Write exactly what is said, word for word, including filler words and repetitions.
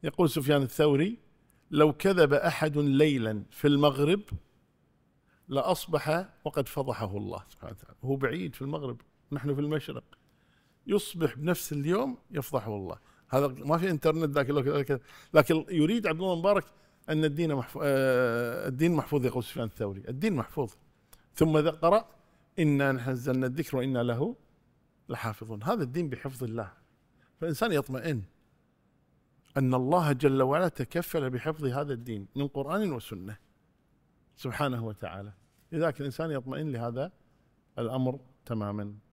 يقول سفيان الثوري: لو كذب أحد ليلا في المغرب لأصبح وقد فضحه الله سبحانه وتعالى. هو بعيد في المغرب، نحن في المشرق، يصبح بنفس اليوم يفضحه الله. هذا ما في انترنت ذاك الوقت، لكن يريد عبد الله المبارك أن الدين محفوظ. الدين محفوظ يقول سفيان الثوري، الدين محفوظ. ثم قرأ: إنا نحن نزلنا الذكر وإنا له لحافظون. هذا الدين بحفظ الله، فالإنسان يطمئن أن الله جل وعلا تكفل بحفظ هذا الدين من قرآن وسنة سبحانه وتعالى. لذلك الإنسان يطمئن لهذا الأمر تماما.